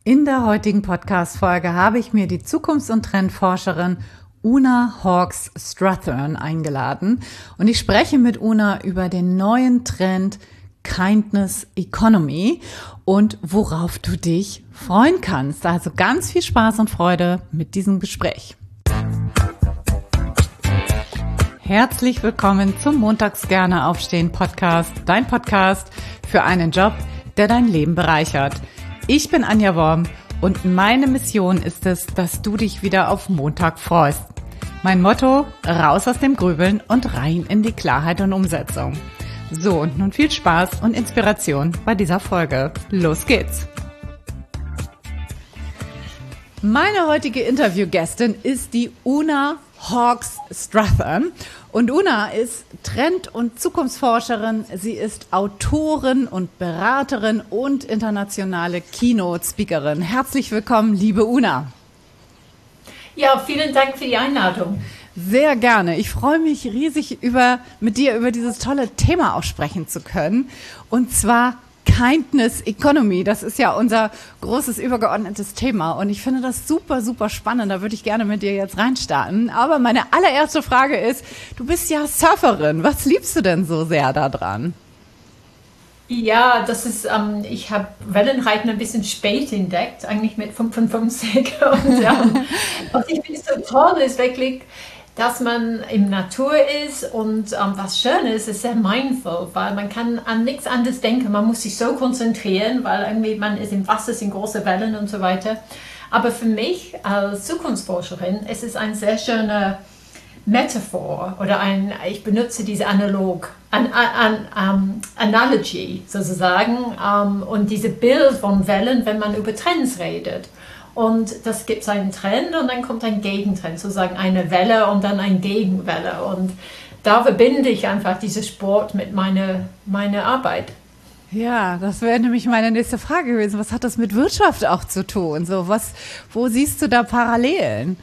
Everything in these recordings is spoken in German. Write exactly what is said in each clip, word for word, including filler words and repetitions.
In der heutigen Podcast-Folge habe ich mir die Zukunfts- und Trendforscherin Una Hawkes Strathern eingeladen und ich spreche mit Una über den neuen Trend Kindness Economy und worauf du dich freuen kannst. Also ganz viel Spaß und Freude mit diesem Gespräch. Herzlich willkommen zum Montags gerne aufstehen Podcast, dein Podcast für einen Job, der dein Leben bereichert. Ich bin Anja Worm und meine Mission ist es, dass du dich wieder auf Montag freust. Mein Motto: raus aus dem Grübeln und rein in die Klarheit und Umsetzung. So, und nun viel Spaß und Inspiration bei dieser Folge. Los geht's! Meine heutige Interviewgästin ist die Una Hawkes Strathern. Und Una ist Trend- und Zukunftsforscherin. Sie ist Autorin und Beraterin und internationale Keynote-Speakerin. Herzlich willkommen, liebe Una. Ja, vielen Dank für die Einladung. Sehr gerne. Ich freue mich riesig, über, mit dir über dieses tolle Thema auch sprechen zu können. Und zwar Kindness Economy, das ist ja unser großes übergeordnetes Thema und ich finde das super, super spannend, da würde ich gerne mit dir jetzt reinstarten. Aber meine allererste Frage ist, du bist ja Surferin, was liebst du denn so sehr daran? Ja, das ist, ähm, ich habe Wellenreiten ein bisschen spät entdeckt, eigentlich mit fünfundfünfzig und ähm, was ich finde so toll ist wirklich, dass man im Natur ist und ähm, was schön ist, ist sehr mindful, weil man kann an nichts anderes denken, man muss sich so konzentrieren, weil irgendwie man ist im Wasser, sind große Wellen und so weiter. Aber für mich als Zukunftsforscherin ist es ein sehr schöner Metaphor oder ein, ich benutze diese Analog, an, an, an, Analogy sozusagen um, und diese Bild von Wellen, wenn man über Trends redet. Und das gibt einen Trend und dann kommt ein Gegentrend, sozusagen eine Welle und dann eine Gegenwelle. Und da verbinde ich einfach diesen Sport mit meiner, meiner Arbeit. Ja, das wäre nämlich meine nächste Frage gewesen. Was hat das mit Wirtschaft auch zu tun? So, was, wo siehst du da Parallelen?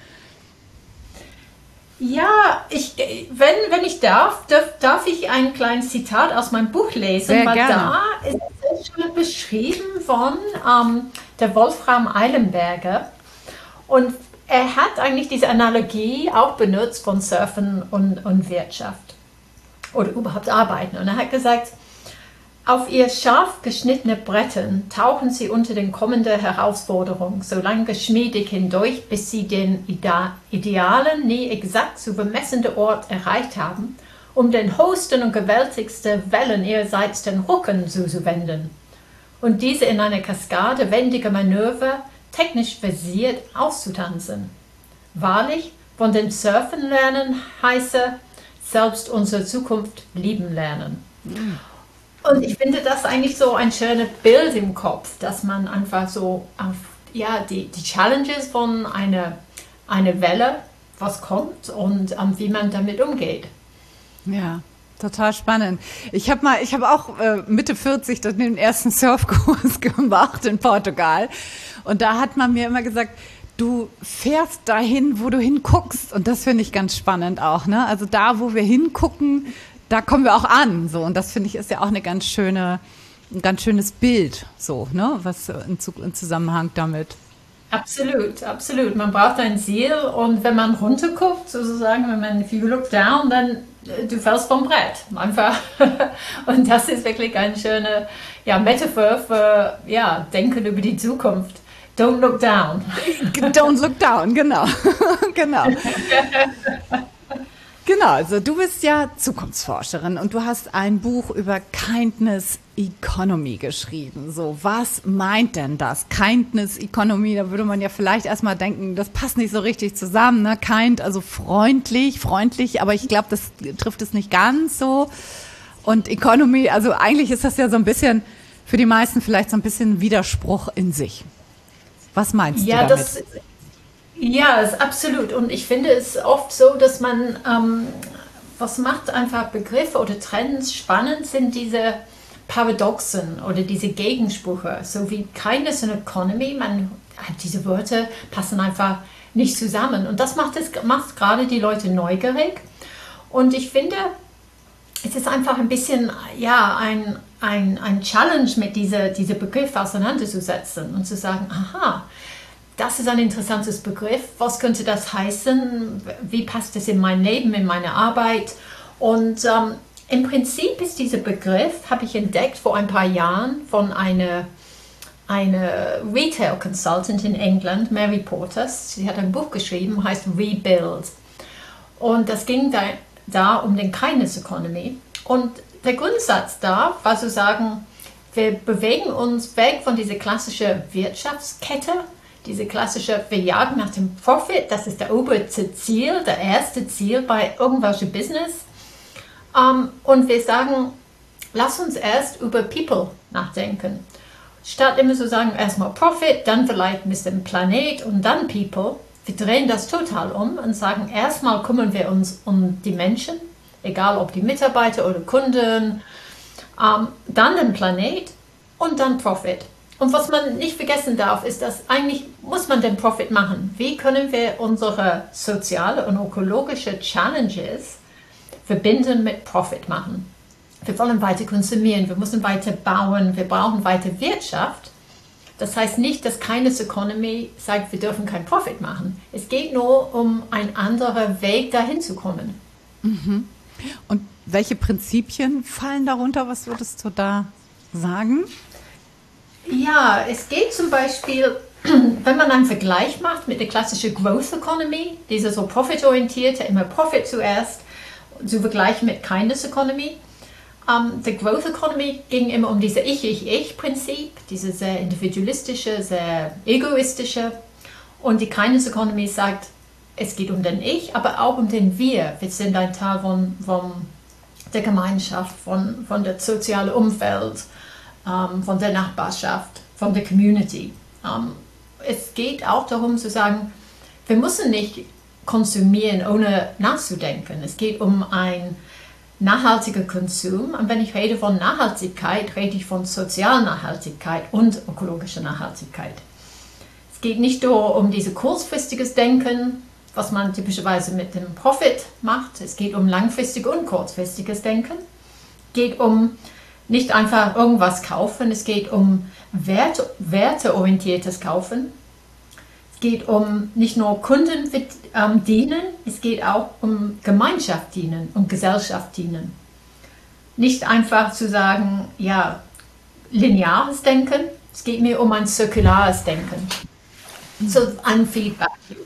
Ja, ich, wenn, wenn ich darf, darf, darf ich ein kleines Zitat aus meinem Buch lesen, Sehr weil gerne. Da ist es schon beschrieben von ähm, der Wolfram Eilenberger und er hat eigentlich diese Analogie auch benutzt von Surfen und, und Wirtschaft oder überhaupt Arbeiten und er hat gesagt, auf ihr scharf geschnittene Brettern tauchen sie unter den kommenden Herausforderungen so lange geschmiedig hindurch, bis sie den ide- idealen, nie exakt zu bemessenden Ort erreicht haben, um den höchsten und gewaltigsten Wellen ihrerseits den Rücken zuzuwenden und diese in einer Kaskade wendiger Manöver technisch versiert auszutanzen. Wahrlich, von den Surfen lernen heiße, selbst unsere Zukunft lieben lernen. Mhm. Und ich finde das eigentlich so ein schönes Bild im Kopf, dass man einfach so auf ja, die, die Challenges von einer, einer Welle, was kommt und um, wie man damit umgeht. Ja, total spannend. Ich habe mal, ich habe auch äh, Mitte vierzig den ersten Surfkurs gemacht in Portugal und da hat man mir immer gesagt, du fährst dahin, wo du hinguckst und das finde ich ganz spannend auch, ne? Also da, wo wir hingucken, da kommen wir auch an, so. Und das finde ich ist ja auch eine ganz schöne, ein ganz schönes Bild, so, ne, was in, in Zusammenhang damit. Absolut, absolut. Man braucht ein Ziel und wenn man runterguckt, sozusagen, wenn man, if you look down, dann du fällst vom Brett, einfach. Und das ist wirklich eine schöne, ja, Metaphor für, ja, Denken über die Zukunft. Don't look down. Don't look down, genau, genau. Genau, also du bist ja Zukunftsforscherin und du hast ein Buch über Kindness Economy geschrieben. So, was meint denn das? Kindness Economy, da würde man ja vielleicht erstmal denken, das passt nicht so richtig zusammen, ne? Kind, also freundlich, freundlich, aber ich glaube, das trifft es nicht ganz so. Und Economy, also eigentlich ist das ja so ein bisschen, für die meisten vielleicht so ein bisschen Widerspruch in sich. Was meinst ja, du damit? Das Ja, ist absolut. Und ich finde es oft so, dass man, ähm, was macht einfach Begriffe oder Trends spannend, sind diese Paradoxen oder diese Gegensprüche. So wie Kindness und Economy, man hat diese Wörter, passen einfach nicht zusammen. Und das macht, es, macht gerade die Leute neugierig. Und ich finde, es ist einfach ein bisschen, ja, ein, ein, ein Challenge mit diesem diese Begriff auseinanderzusetzen und zu sagen, aha, das ist ein interessantes Begriff, was könnte das heißen, wie passt es in mein Leben, in meine Arbeit? Und ähm, im Prinzip ist dieser Begriff, habe ich entdeckt vor ein paar Jahren von einer, einer Retail Consultant in England, Mary Portas. Sie hat ein Buch geschrieben, heißt Rebuild. Und das ging da, da um den Kindness Economy. Und der Grundsatz da war zu sagen, wir bewegen uns weg von dieser klassischen Wirtschaftskette, diese klassische, wir jagen nach dem Profit, das ist der oberste Ziel, der erste Ziel bei irgendwelchen Business. Um, und wir sagen, lass uns erst über People nachdenken. Statt immer zu sagen, erstmal Profit, dann vielleicht ein bisschen Planet und dann People. Wir drehen das total um und sagen, erstmal kümmern wir uns um die Menschen, egal ob die Mitarbeiter oder Kunden, um, dann den Planet und dann Profit. Und was man nicht vergessen darf, ist, dass eigentlich muss man den Profit machen. Wie können wir unsere soziale und ökologische Challenges verbinden mit Profit machen? Wir wollen weiter konsumieren, wir müssen weiter bauen, wir brauchen weiter Wirtschaft. Das heißt nicht, dass Kindness Economy sagt, wir dürfen keinen Profit machen. Es geht nur um einen anderen Weg, dahin zu kommen. Mhm. Und welche Prinzipien fallen darunter? Was würdest du da sagen? Ja, es geht zum Beispiel, wenn man einen Vergleich macht mit der klassischen Growth Economy, diese so profitorientierte, immer Profit zuerst, zu vergleichen mit Kindness Economy. Um, der Growth Economy ging immer um diese Ich-Ich-Ich-Prinzip, diese sehr individualistische, sehr egoistische. Und die Kindness Economy sagt, es geht um den Ich, aber auch um den Wir. Wir sind ein Teil von, von der Gemeinschaft, von, von der sozialen Umfeld, um, von der Nachbarschaft, von der Community. Um, es geht auch darum zu sagen, wir müssen nicht konsumieren, ohne nachzudenken. Es geht um ein nachhaltiger Konsum. Und wenn ich rede von Nachhaltigkeit, rede ich von sozialer Nachhaltigkeit und ökologischer Nachhaltigkeit. Es geht nicht nur um dieses kurzfristiges Denken, was man typischerweise mit dem Profit macht. Es geht um langfristiges und kurzfristiges Denken. Es geht um nicht einfach irgendwas kaufen. Es geht um Wert, werteorientiertes Kaufen. Es geht um nicht nur Kunden ähm, dienen, es geht auch um Gemeinschaft dienen und Gesellschaft dienen. Nicht einfach zu sagen, ja, lineares Denken, es geht mir um ein zirkulares Denken. So ein Feedback Loop.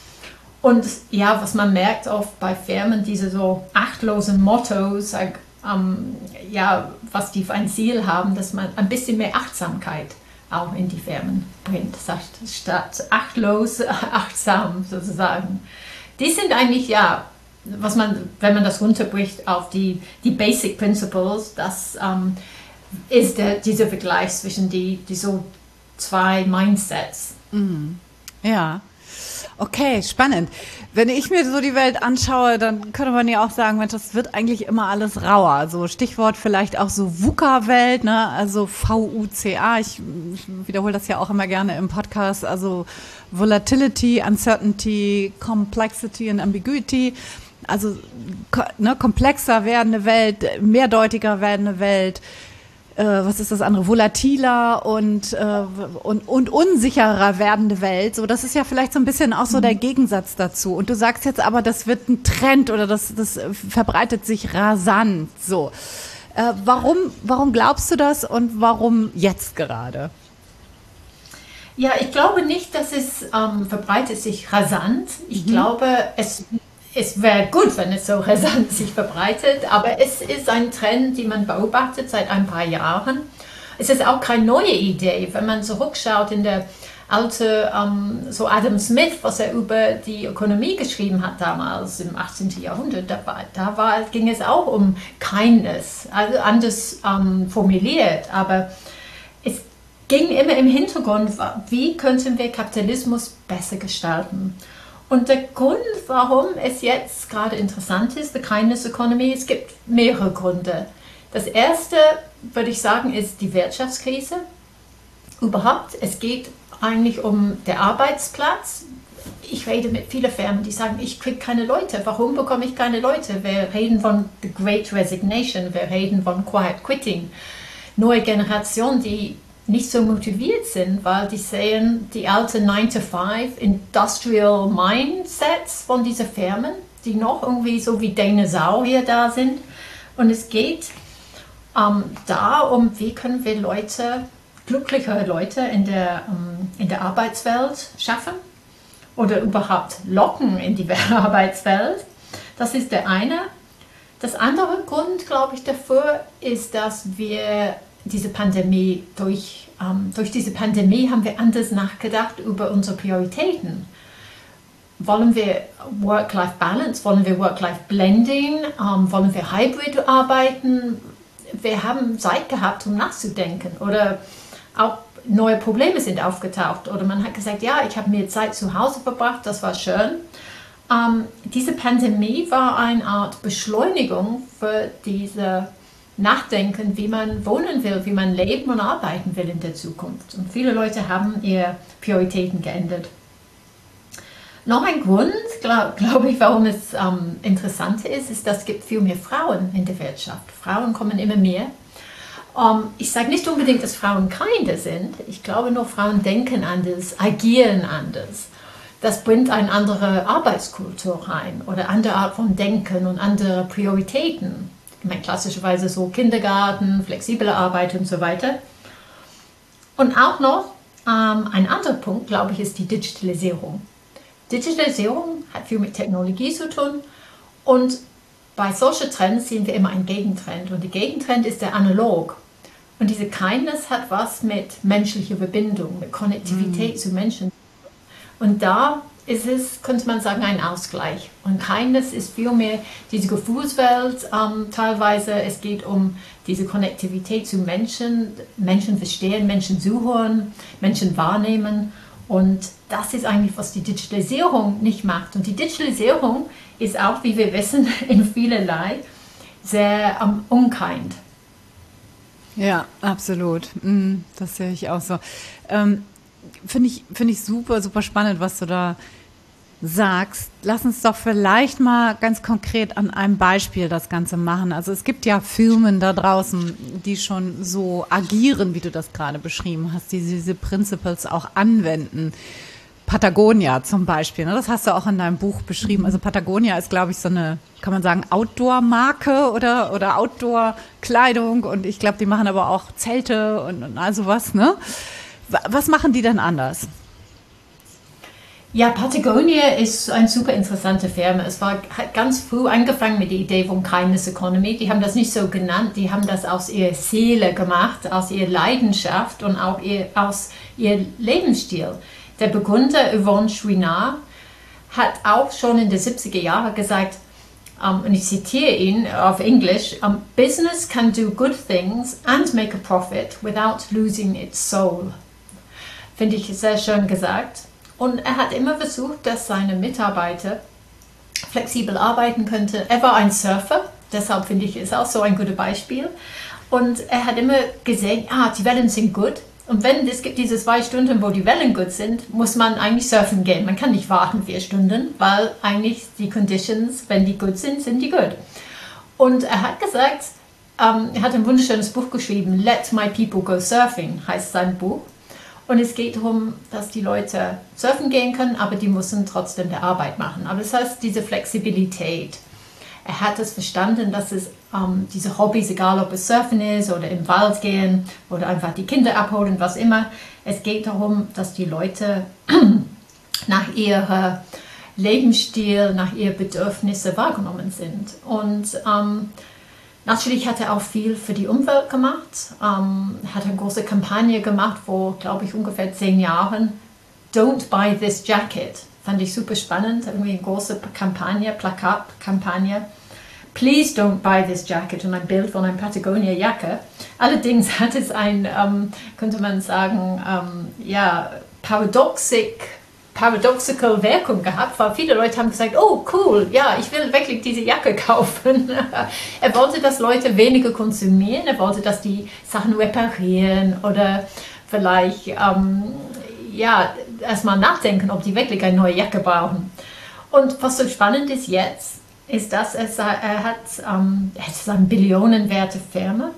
Und ja, was man merkt oft bei Firmen, diese so achtlosen Mottos, ähm, ja, was die für ein Ziel haben, dass man ein bisschen mehr Achtsamkeit auch in die Firmen bringt, statt achtlos, achtsam sozusagen. Die sind eigentlich, ja, was man, wenn man das runterbricht auf die, die Basic Principles, das ähm, ist der, dieser Vergleich zwischen die, die so zwei Mindsets. Mhm. Ja. Okay, spannend. Wenn ich mir so die Welt anschaue, dann könnte man ja auch sagen, Mensch, das wird eigentlich immer alles rauer. So Stichwort vielleicht auch so VUCA-Welt, ne? Also V U C A. Ich, ich wiederhole das ja auch immer gerne im Podcast. Also Volatility, Uncertainty, Complexity und Ambiguity. Also ne, komplexer werdende Welt, mehrdeutiger werdende Welt. Was ist das andere, volatiler und, äh, und, und unsicherer werdende Welt. So, das ist ja vielleicht so ein bisschen auch so der Gegensatz dazu. Und du sagst jetzt aber, das wird ein Trend oder das, das verbreitet sich rasant. So, äh, warum, warum glaubst du das und warum jetzt gerade? Ja, ich glaube nicht, dass es ähm, verbreitet sich rasant. Ich mhm. glaube, es Es wäre gut, wenn es so rasant sich verbreitet, aber es ist ein Trend, den man beobachtet seit ein paar Jahren. Es ist auch keine neue Idee, wenn man zurückschaut in der alte, um, so Adam Smith, was er über die Ökonomie geschrieben hat damals im achtzehnten Jahrhundert, da, war, da war, ging es auch um Kindness, also anders um, formuliert, aber es ging immer im Hintergrund, wie könnten wir Kapitalismus besser gestalten. Und der Grund, warum es jetzt gerade interessant ist, die Kindness Economy, es gibt mehrere Gründe. Das erste, würde ich sagen, ist die Wirtschaftskrise. Überhaupt, es geht eigentlich um den Arbeitsplatz. Ich rede mit vielen Firmen, die sagen, ich kriege keine Leute. Warum bekomme ich keine Leute? Wir reden von the Great Resignation, wir reden von Quiet Quitting. neue Generation, die nicht so motiviert sind, weil die sehen die alten nine to five Industrial Mindsets von diesen Firmen, die noch irgendwie so wie Dinosaurier da sind. Und es geht ähm, da um, wie können wir Leute, glücklichere Leute in der, ähm, in der Arbeitswelt schaffen oder überhaupt locken in die Arbeitswelt. Das ist der eine. Das andere Grund, glaube ich, dafür ist, dass wir diese Pandemie, durch, ähm, durch diese Pandemie haben wir anders nachgedacht über unsere Prioritäten. Wollen wir Work-Life-Balance, wollen wir Work-Life-Blending, ähm, wollen wir Hybrid arbeiten? Wir haben Zeit gehabt, um nachzudenken, oder auch neue Probleme sind aufgetaucht, oder man hat gesagt, ja, ich habe mehr Zeit zu Hause verbracht, das war schön. Ähm, diese Pandemie war eine Art Beschleunigung für diese Nachdenken, wie man wohnen will, wie man leben und arbeiten will in der Zukunft. Und viele Leute haben ihre Prioritäten geändert. Noch ein Grund, glaube glaub ich, warum es ähm, interessant ist, ist, dass es gibt viel mehr Frauen in der Wirtschaft. Frauen kommen immer mehr. Ähm, ich sage nicht unbedingt, dass Frauen kinder sind. Ich glaube nur, Frauen denken anders, agieren anders. Das bringt eine andere Arbeitskultur rein oder andere Art von Denken und andere Prioritäten. Ich meine, klassischerweise so Kindergarten, flexible Arbeit und so weiter. Und auch noch ähm, ein anderer Punkt, glaube ich, ist die Digitalisierung. Digitalisierung hat viel mit Technologie zu tun, und bei solchen Trends sehen wir immer einen Gegentrend, und der Gegentrend ist der Analog. Und diese Kindness hat was mit menschlicher Verbindung, mit Konnektivität mhm. zu Menschen. Und da ist es, könnte man sagen, ein Ausgleich. Und Kindness ist vielmehr diese Gefühlswelt ähm, teilweise. Es geht um diese Konnektivität zu Menschen, Menschen verstehen, Menschen zuhören, Menschen wahrnehmen. Und das ist eigentlich, was die Digitalisierung nicht macht. Und die Digitalisierung ist auch, wie wir wissen, in vielerlei sehr um, unkind. Ja, absolut. Das sehe ich auch so. Ähm, Finde ich, finde ich super, super spannend, was du da sagst. Lass uns doch vielleicht mal ganz konkret an einem Beispiel das Ganze machen. Also es gibt ja Firmen da draußen, die schon so agieren, wie du das gerade beschrieben hast, die diese Principles auch anwenden. Patagonia zum Beispiel, ne? Das hast du auch in deinem Buch beschrieben. Also Patagonia ist, glaube ich, so eine, kann man sagen, Outdoor-Marke oder, oder Outdoor-Kleidung. Und ich glaube, die machen aber auch Zelte und, und all sowas, ne? Was machen die denn anders? Ja, Patagonia ist eine super interessante Firma. Es war, hat ganz früh angefangen mit der Idee von Kindness Economy. Die haben das nicht so genannt, die haben das aus ihrer Seele gemacht, aus ihrer Leidenschaft und auch ihr, aus ihrem Lebensstil. Der Begründer Yvon Chouinard hat auch schon in den siebziger Jahren gesagt, um, und ich zitiere ihn auf Englisch, um, Business can do good things and make a profit without losing its soul. Finde ich sehr schön gesagt. Und er hat immer versucht, dass seine Mitarbeiter flexibel arbeiten könnten. Er war ein Surfer, deshalb finde ich, ist auch so ein gutes Beispiel. Und er hat immer gesehen, ah, die Wellen sind gut. Und wenn es gibt diese zwei Stunden, wo die Wellen gut sind, muss man eigentlich surfen gehen. Man kann nicht warten vier Stunden, weil eigentlich die Conditions, wenn die gut sind, sind die gut. Und er hat gesagt, ähm, er hat ein wunderschönes Buch geschrieben, Let My People Go Surfing, heißt sein Buch. Und es geht darum, dass die Leute surfen gehen können, aber die müssen trotzdem die Arbeit machen. Aber das heißt, diese Flexibilität. Er hat es verstanden, dass es ähm, diese Hobbys, egal ob es Surfen ist oder im Wald gehen oder einfach die Kinder abholen, was immer. Es geht darum, dass die Leute nach ihrem Lebensstil, nach ihren Bedürfnissen wahrgenommen sind. Und ähm, natürlich hat er auch viel für die Umwelt gemacht. Ähm, hat eine große Kampagne gemacht vor, glaube ich, ungefähr zehn Jahren. Don't buy this jacket. Fand ich super spannend. Irgendwie eine große Kampagne, Plakatkampagne. Please don't buy this jacket. Und ein Bild von einer Patagonia-Jacke. Allerdings hat es ein, ähm, könnte man sagen, ähm, ja, paradoxic paradoxical Wirkung gehabt, weil viele Leute haben gesagt, oh cool, ja, ich will wirklich diese Jacke kaufen. Er wollte, dass Leute weniger konsumieren, er wollte, dass die Sachen reparieren oder vielleicht ähm, ja, erstmal nachdenken, ob die wirklich eine neue Jacke brauchen. Und was so spannend ist jetzt, ist, dass er, er hat, ähm, es ist eine billionenwerte Firma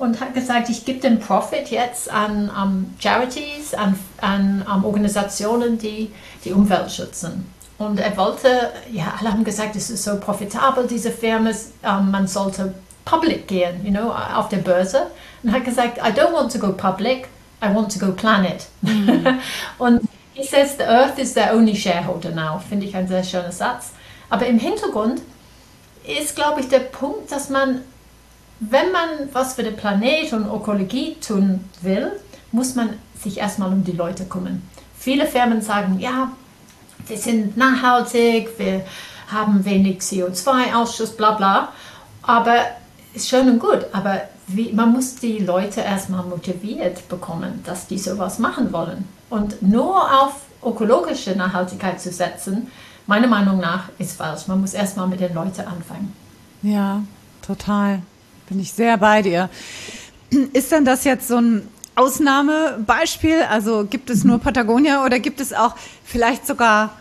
und hat gesagt, ich gebe den Profit jetzt an um, Charities, an, an um, Organisationen, die die Umwelt schützen. Und er wollte, ja, alle haben gesagt, es ist so profitabel, diese Firma, um, man sollte public gehen, you know, auf der Börse. Und er hat gesagt, I don't want to go public, I want to go planet. Mhm. Und he says the earth is their only shareholder now. Finde ich ein sehr schöner Satz. Aber im Hintergrund ist, glaube ich, der Punkt, dass man, wenn man was für den Planet und Ökologie tun will, muss man sich erstmal um die Leute kümmern. Viele Firmen sagen, ja, wir sind nachhaltig, wir haben wenig C O zwei Ausschuss, bla bla. Aber ist schön und gut, aber wie, man muss die Leute erstmal motiviert bekommen, dass die sowas machen wollen. Und nur auf ökologische Nachhaltigkeit zu setzen, meiner Meinung nach, ist falsch. Man muss erstmal mit den Leuten anfangen. Ja, total. Bin ich sehr bei dir. Ist denn das jetzt so ein Ausnahmebeispiel? Also gibt es nur Patagonia oder gibt es auch vielleicht sogar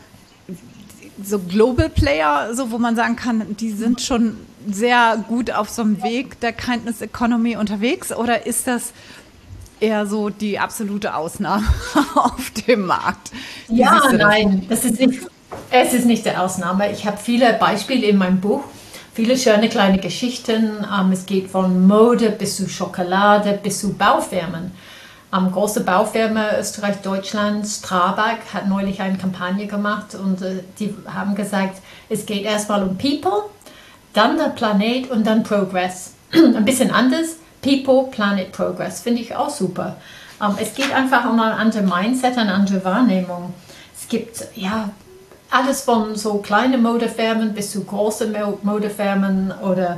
so Global Player, so wo man sagen kann, die sind schon sehr gut auf so einem Weg der Kindness Economy unterwegs, oder ist das eher so die absolute Ausnahme auf dem Markt? Wie ja, nein, das ist nicht, es ist nicht die Ausnahme. Ich habe viele Beispiele in meinem Buch, viele schöne kleine Geschichten. Es geht von Mode bis zu Schokolade bis zu Baufirmen. Um, große Baufirma Österreich, Deutschland, Strabag hat neulich eine Kampagne gemacht und äh, die haben gesagt, es geht erstmal um People, dann der Planet und dann Progress. Ein bisschen anders, People, Planet, Progress, finde ich auch super. Um, es geht einfach um ein anderes Mindset, eine andere Wahrnehmung. Es gibt ja alles von so kleine Modefirmen bis zu große Modefirmen oder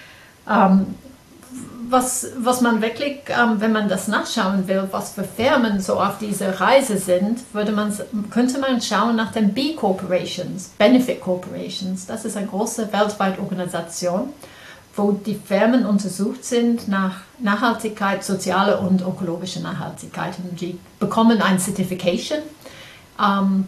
um, Was, was man wirklich, ähm, wenn man das nachschauen will, was für Firmen so auf dieser Reise sind, würde man, könnte man schauen nach den B Corporations, Benefit Corporations. Das ist eine große weltweite Organisation, wo die Firmen untersucht sind nach Nachhaltigkeit, soziale und ökologische Nachhaltigkeit. Und die bekommen ein Certification ähm,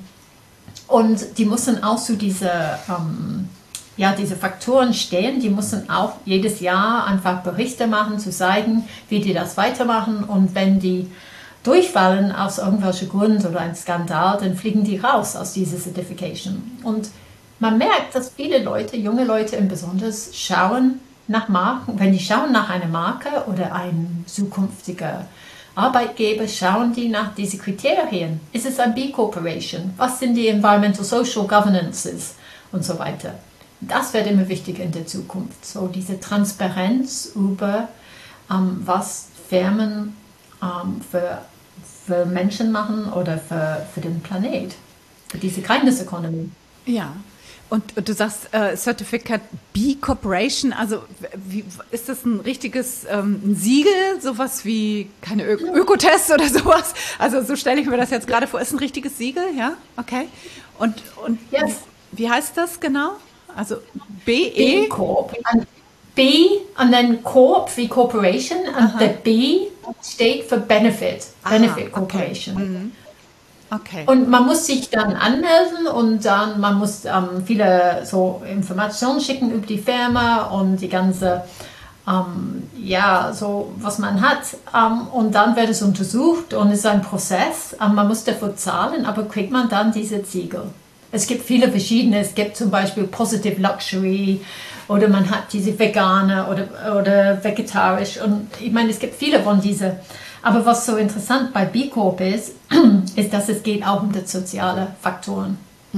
und die müssen auch zu dieser ähm, Ja, diese Faktoren stehen, die müssen auch jedes Jahr einfach Berichte machen, zu zeigen, wie die das weitermachen. Und wenn die durchfallen aus irgendwelchen Gründen oder ein Skandal, dann fliegen die raus aus dieser Certification. Und man merkt, dass viele Leute, junge Leute im Besonderen, schauen nach Marken. Wenn die schauen nach einer Marke oder einem zukünftigen Arbeitgeber, schauen die nach diesen Kriterien. Ist es ein B Corporation? Was sind die Environmental Social Governances und so weiter? Das wird immer wichtiger in der Zukunft, so diese Transparenz über, ähm, was Firmen ähm, für, für Menschen machen oder für, für den Planet, für diese Kindness Economy. Ja, und, und du sagst äh, Certificate B Corporation, also wie, ist das ein richtiges ähm, ein Siegel, sowas wie, keine Ö Ökotest oder sowas? Also so stelle ich mir das jetzt gerade vor, ist ein richtiges Siegel, ja? Okay. Und, und yes. wie, wie heißt das genau? Also B E B-Corp. B und dann Corp wie Corporation und der B steht für Benefit. Aha, Benefit Corporation. Okay. Mhm. Okay. Und man muss sich dann anmelden und dann man muss ähm, viele so Informationen schicken über die Firma und die ganze ähm, ja so was man hat ähm, und dann wird es untersucht und es ist ein Prozess. Ähm, man muss dafür zahlen, aber kriegt man dann diese Siegel. Es gibt viele verschiedene, es gibt zum Beispiel Positive Luxury oder man hat diese vegane oder, oder vegetarisch und ich meine, es gibt viele von diesen. Aber was so interessant bei B Corp ist, ist, dass es geht auch um die sozialen Faktoren.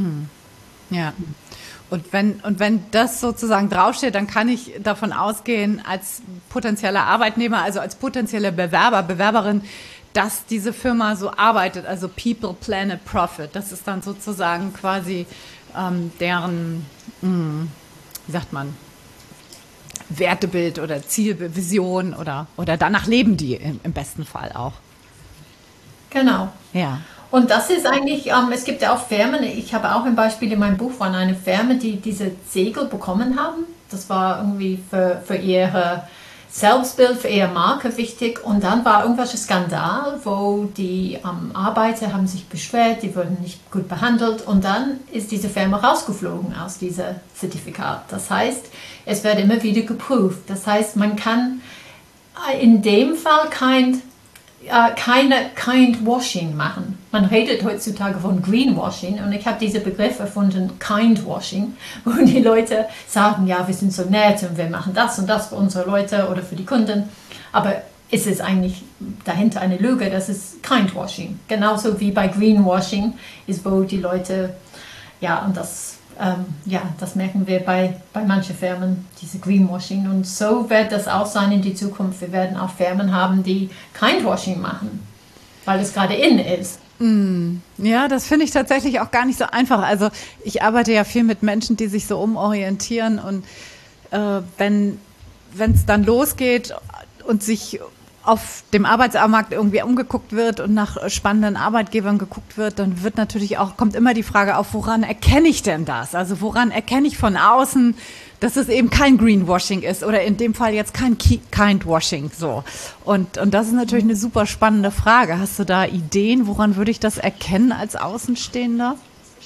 Ja, und wenn, und wenn das sozusagen draufsteht, dann kann ich davon ausgehen, als potenzieller Arbeitnehmer, also als potenzieller Bewerber, Bewerberin, dass diese Firma so arbeitet, also People, Planet, Profit. Das ist dann sozusagen quasi ähm, deren, mh, wie sagt man, Wertebild oder Zielbild, Vision oder, oder danach leben die im, im besten Fall auch. Genau. Ja. Und das ist eigentlich, ähm, es gibt ja auch Firmen, ich habe auch ein Beispiel in meinem Buch von einer Firma, die diese Segel bekommen haben. Das war irgendwie für, für ihre Selbstbild, für ihre Marke wichtig. Und dann war irgendwelcher Skandal, wo die ähm, Arbeiter haben sich beschwert, die wurden nicht gut behandelt. Und dann ist diese Firma rausgeflogen aus diesem Zertifikat. Das heißt, es wird immer wieder geprüft. Das heißt, man kann in dem Fall kein, äh, keine Kind Washing machen. Man redet heutzutage von Greenwashing und ich habe diesen Begriff erfunden, Kind Washing, wo die Leute sagen, ja, wir sind so nett und wir machen das und das für unsere Leute oder für die Kunden, aber ist es eigentlich dahinter eine Lüge, das ist Kind Washing. Genauso wie bei Greenwashing ist, wo die Leute, ja, und das Ähm, ja, das merken wir bei, bei manchen Firmen, diese Greenwashing. Und so wird das auch sein in die Zukunft. Wir werden auch Firmen haben, die Kindwashing machen, weil es gerade in ist. Mm, ja, das finde ich tatsächlich auch gar nicht so einfach. Also ich arbeite ja viel mit Menschen, die sich so umorientieren. Und äh, wenn es dann losgeht und sich auf dem Arbeitsmarkt irgendwie umgeguckt wird und nach spannenden Arbeitgebern geguckt wird, dann wird natürlich auch, kommt immer die Frage auf, woran erkenne ich denn das? Also woran erkenne ich von außen, dass es eben kein Greenwashing ist oder in dem Fall jetzt kein Kindwashing, so. Und, und das ist natürlich eine super spannende Frage. Hast du da Ideen, woran würde ich das erkennen als Außenstehender?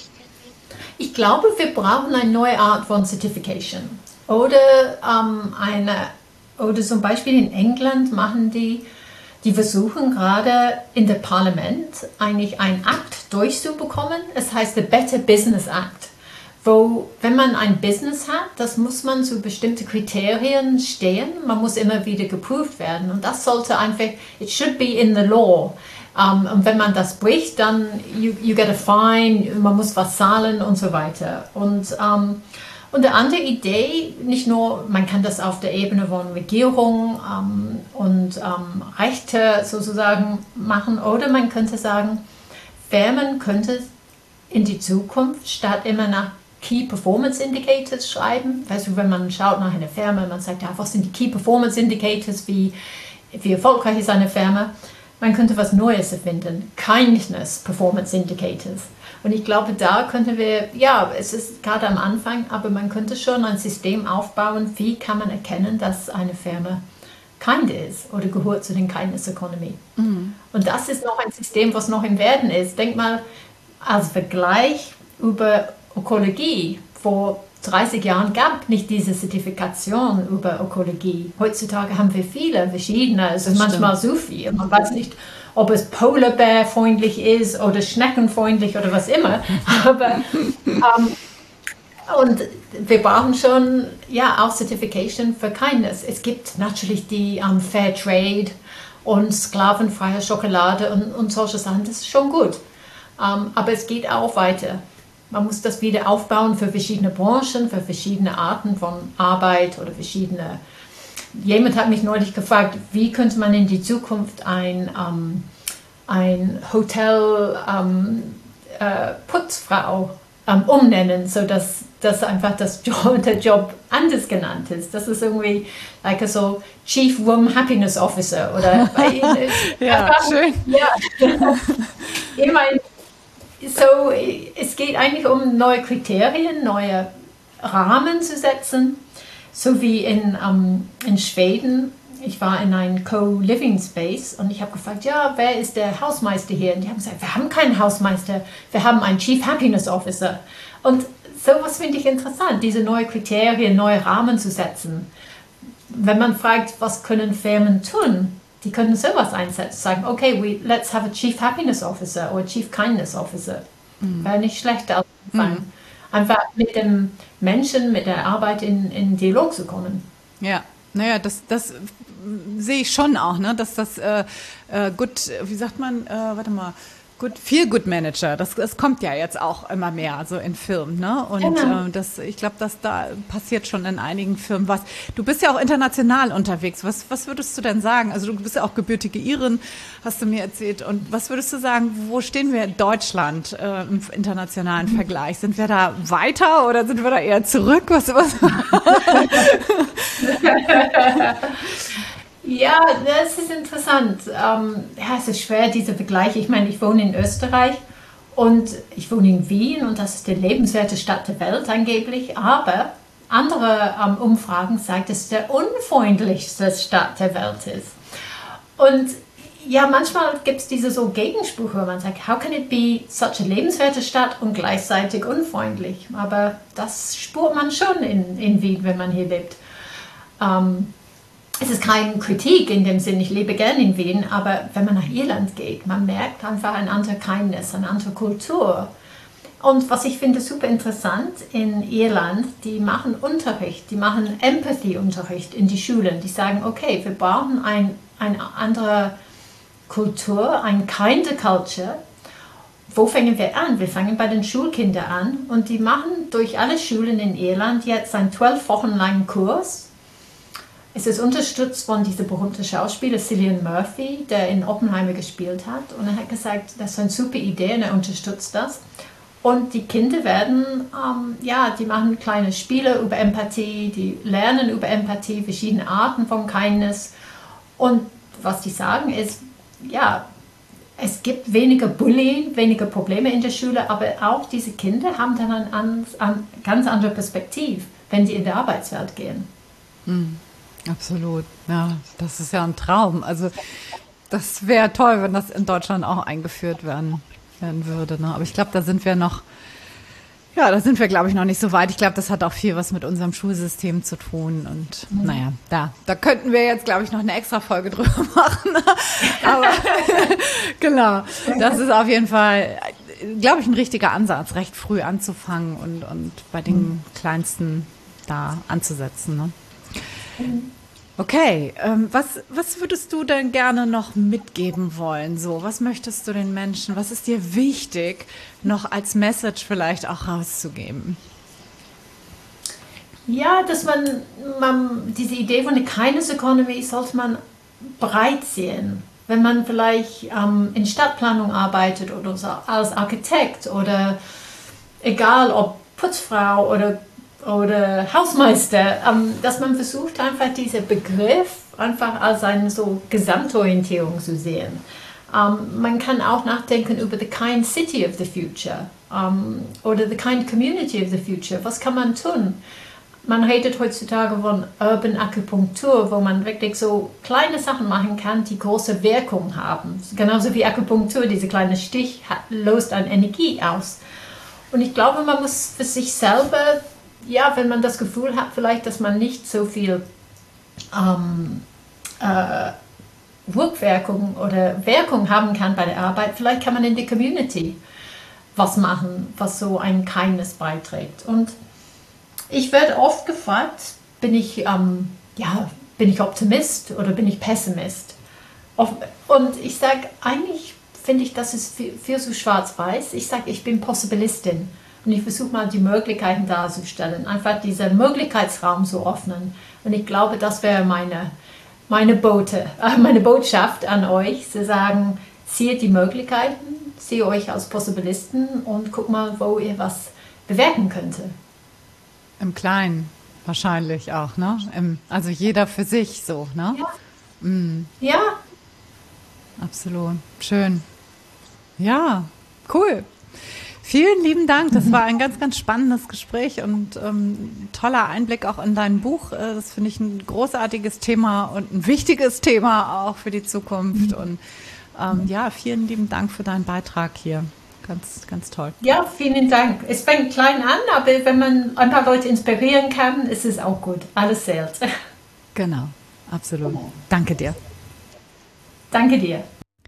Ich glaube, wir brauchen eine neue Art von Certification oder ähm, eine Oder zum Beispiel in England machen die, die versuchen gerade in der Parlament eigentlich einen Akt durchzubekommen. Es heißt the Better Business Act, wo, wenn man ein Business hat, das muss man zu bestimmten Kriterien stehen. Man muss immer wieder geprüft werden und das sollte einfach, it should be in the law. Um, und wenn man das bricht, dann you, you get a fine, man muss was zahlen und so weiter. Und um, Und eine andere Idee, nicht nur, man kann das auf der Ebene von Regierung ähm, und ähm, Rechte sozusagen machen, oder man könnte sagen, Firmen könnten in die Zukunft statt immer nach Key Performance Indicators schreiben. Weißt du, wenn man schaut nach einer Firma, man sagt, ja, was sind die Key Performance Indicators, wie, wie erfolgreich ist eine Firma? Man könnte was Neues erfinden, Kindness Performance Indicators. Und ich glaube, da könnten wir, ja, es ist gerade am Anfang, aber man könnte schon ein System aufbauen, wie kann man erkennen, dass eine Firma kind ist oder gehört zu den Kindness Economy. Mhm. Und das ist noch ein System, was noch im Werden ist. Denk mal, als Vergleich über Ökologie, vor dreißig Jahren gab es nicht diese Zertifikation über Ökologie. Heutzutage haben wir viele verschiedene, also manchmal so viel, man weiß nicht, ob es Polar Bear freundlich ist oder schneckenfreundlich oder was immer. Aber ähm, und wir brauchen schon ja auch Certification für Kindness. Es gibt natürlich die um, Fair Trade und sklavenfreie Schokolade und, und solche Sachen. Das ist schon gut. Um, aber es geht auch weiter. Man muss das wieder aufbauen für verschiedene Branchen, für verschiedene Arten von Arbeit oder verschiedene. Jemand hat mich neulich gefragt, wie könnte man in die Zukunft ein, um, ein Hotel um, äh, Putzfrau um, umnennen, sodass dass einfach das Job, der Job anders genannt ist. Das ist irgendwie like a so Chief Room Happiness Officer oder ja, schön. Ja. Ich meine, so, es geht eigentlich um neue Kriterien, neue Rahmen zu setzen. So wie in, um, in Schweden, ich war in einem Co-Living Space und ich habe gefragt, ja, wer ist der Hausmeister hier? Und die haben gesagt, wir haben keinen Hausmeister, wir haben einen Chief Happiness Officer. Und sowas finde ich interessant, diese neuen Kriterien, neue Rahmen zu setzen. Wenn man fragt, was können Firmen tun, die können sowas einsetzen, sagen, okay, we, let's have a Chief Happiness Officer oder Chief Kindness Officer. Mhm. Wäre nicht schlecht als Anfang. Mhm. Einfach mit dem Menschen, mit der Arbeit in, in Dialog zu kommen. Ja, naja, das, das sehe ich schon auch, ne? Dass das äh, äh, gut, wie sagt man, äh, warte mal, Good, Feel-Good Manager, das, das kommt ja jetzt auch immer mehr so in Firmen, ne? Und genau. äh, das, ich glaube, dass da passiert schon in einigen Firmen was. Du bist ja auch international unterwegs. Was, was würdest du denn sagen? Also du bist ja auch gebürtige Irin, hast du mir erzählt. Und was würdest du sagen, wo stehen wir in Deutschland äh, im internationalen Vergleich? Sind wir da weiter oder sind wir da eher zurück? Was, was? Ja, das ist interessant. Ähm, ja, es ist schwer, diese Vergleiche. Ich meine, ich wohne in Österreich und ich wohne in Wien und das ist die lebenswerte Stadt der Welt angeblich. Aber andere ähm, Umfragen sagen, dass es der unfreundlichste Stadt der Welt ist. Und ja, manchmal gibt es diese so Gegensprüche, wo man sagt, how can it be such a lebenswerte Stadt und gleichzeitig unfreundlich? Aber das spürt man schon in, in Wien, wenn man hier lebt. Ähm, es ist keine Kritik in dem Sinn, ich lebe gerne in Wien, aber wenn man nach Irland geht, man merkt einfach eine andere Kindness, eine andere Kultur. Und was ich finde super interessant in Irland, die machen Unterricht, die machen Empathy-Unterricht in die Schulen. Die sagen, okay, wir brauchen ein, eine andere Kultur, eine kinder Culture. Wo fangen wir an? Wir fangen bei den Schulkindern an und die machen durch alle Schulen in Irland jetzt einen zwölf Wochen langen Kurs. Es ist unterstützt von diesem berühmten Schauspieler Cillian Murphy, der in Oppenheimer gespielt hat. Und er hat gesagt, das ist eine super Idee und er unterstützt das. Und die Kinder werden, ähm, ja, die machen kleine Spiele über Empathie, die lernen über Empathie, verschiedene Arten von Kindness. Und was die sagen ist, ja, es gibt weniger Bullying, weniger Probleme in der Schule, aber auch diese Kinder haben dann eine an, an, ganz andere Perspektive, wenn sie in die Arbeitswelt gehen. Mhm. Absolut, ja, das ist ja ein Traum. Also das wäre toll, wenn das in Deutschland auch eingeführt werden, werden würde. Ne? Aber ich glaube, da sind wir noch, ja, da sind wir, glaube ich, noch nicht so weit. Ich glaube, das hat auch viel was mit unserem Schulsystem zu tun. Und mhm. naja, da, da könnten wir jetzt, glaube ich, noch eine extra Folge drüber machen. Aber genau, das ist auf jeden Fall, glaube ich, ein richtiger Ansatz, recht früh anzufangen und, und bei den mhm. Kleinsten da anzusetzen. Ne? Mhm. Okay, ähm, was, was würdest du denn gerne noch mitgeben wollen? So, was möchtest du den Menschen, was ist dir wichtig, noch als Message vielleicht auch rauszugeben? Ja, dass man, man diese Idee von der Kindness Economy sollte man breit sehen. Wenn man vielleicht ähm, in Stadtplanung arbeitet oder so, als Architekt oder egal ob Putzfrau oder oder Hausmeister, ähm, dass man versucht, einfach diesen Begriff einfach als eine so Gesamtorientierung zu sehen. Ähm, man kann auch nachdenken über the kind city of the future ähm, oder the kind community of the future. Was kann man tun? Man redet heutzutage von Urban Akupunktur, wo man wirklich so kleine Sachen machen kann, die große Wirkung haben. Genauso wie Akupunktur, dieser kleine Stich hat, löst eine Energie aus. Und ich glaube, man muss für sich selber, ja, wenn man das Gefühl hat, vielleicht, dass man nicht so viel ähm, äh, Rückwirkung oder Wirkung haben kann bei der Arbeit, vielleicht kann man in der Community was machen, was so ein Kindness beiträgt. Und ich werde oft gefragt, bin ich, ähm, ja, bin ich Optimist oder bin ich Pessimist? Und ich sage, eigentlich finde ich, das ist viel, viel zu schwarz-weiß. Ich sage, ich bin Possibilistin. Und ich versuche mal, die Möglichkeiten darzustellen. Einfach diesen Möglichkeitsraum zu öffnen. Und ich glaube, das wäre meine, meine, Bote, äh, meine Botschaft an euch, zu sagen, seht die Möglichkeiten, seht euch als Possibilisten und guckt mal, wo ihr was bewirken könnte. Im Kleinen wahrscheinlich auch, ne? Im, also jeder für sich so, ne? Ja. Mm. Ja. Absolut. Schön. Ja, cool. Vielen lieben Dank. Das war ein ganz, ganz spannendes Gespräch und ähm, toller Einblick auch in dein Buch. Das finde ich ein großartiges Thema und ein wichtiges Thema auch für die Zukunft. Und ähm, ja, vielen lieben Dank für deinen Beitrag hier. Ganz, ganz toll. Ja, vielen Dank. Es fängt klein an, aber wenn man ein paar Leute inspirieren kann, ist es auch gut. Alles zählt. Genau, absolut. Danke dir. Danke dir.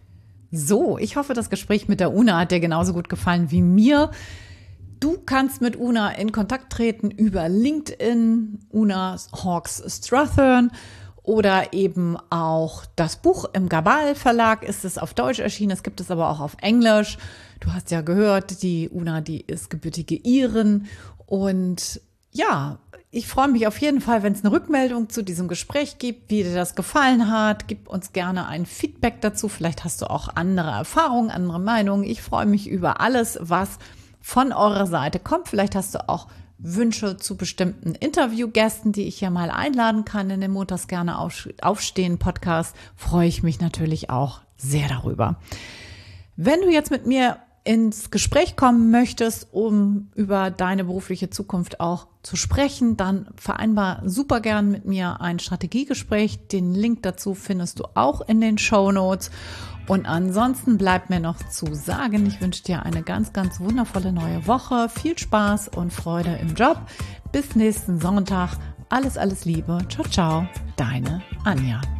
So, ich hoffe, das Gespräch mit der Una hat dir genauso gut gefallen wie mir. Du kannst mit Una in Kontakt treten über LinkedIn, Una Hawkes Strathern, oder eben auch das Buch im Gabal Verlag ist es auf Deutsch erschienen, es gibt es aber auch auf Englisch. Du hast ja gehört, die Una, die ist gebürtige Irin und ja, ich freue mich auf jeden Fall, wenn es eine Rückmeldung zu diesem Gespräch gibt, wie dir das gefallen hat. Gib uns gerne ein Feedback dazu. Vielleicht hast du auch andere Erfahrungen, andere Meinungen. Ich freue mich über alles, was von eurer Seite kommt. Vielleicht hast du auch Wünsche zu bestimmten Interviewgästen, die ich hier mal einladen kann in den Montags gerne aufstehen Podcast. Freue ich mich natürlich auch sehr darüber. Wenn du jetzt mit mir ins Gespräch kommen möchtest, um über deine berufliche Zukunft auch zu sprechen, dann vereinbar super gern mit mir ein Strategiegespräch. Den Link dazu findest du auch in den Shownotes. Und ansonsten bleibt mir noch zu sagen, ich wünsche dir eine ganz, ganz wundervolle neue Woche. Viel Spaß und Freude im Job. Bis nächsten Sonntag alles, alles Liebe. Ciao, ciao, deine Anja.